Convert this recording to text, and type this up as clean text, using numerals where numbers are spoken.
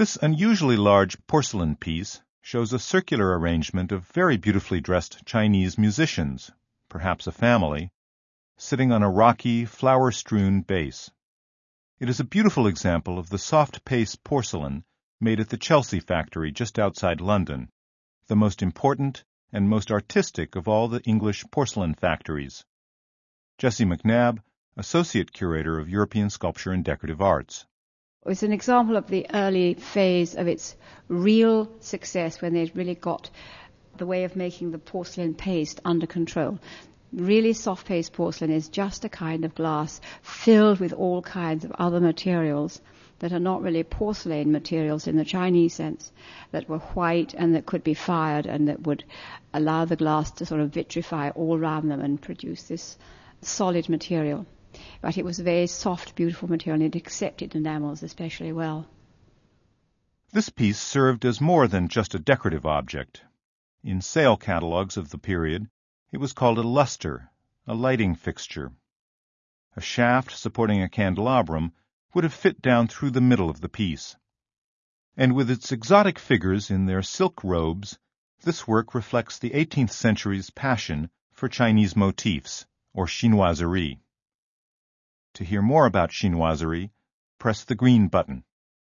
This unusually large porcelain piece shows a circular arrangement of very beautifully dressed Chinese musicians, perhaps a family, sitting on a rocky, flower-strewn base. It is a beautiful example of the soft-pace porcelain made at the Chelsea factory just outside London, the most important and most artistic of all the English porcelain factories. Jessie McNabb, Associate Curator of European Sculpture and Decorative Arts. It's an example of the early phase of its real success when they'd really got the way of making the porcelain paste under control. Really soft paste porcelain is just a kind of glass filled with all kinds of other materials that are not really porcelain materials in the Chinese sense, that were white and that could be fired and that would allow the glass to sort of vitrify all around them and produce this solid material. But it was a very soft, beautiful material, and it accepted enamels especially well. This piece served as more than just a decorative object. In sale catalogues of the period, it was called a lustre, a lighting fixture. A shaft supporting a candelabrum would have fit down through the middle of the piece. And with its exotic figures in their silk robes, this work reflects the 18th century's passion for Chinese motifs, or chinoiserie. To hear more about chinoiserie, press the green button.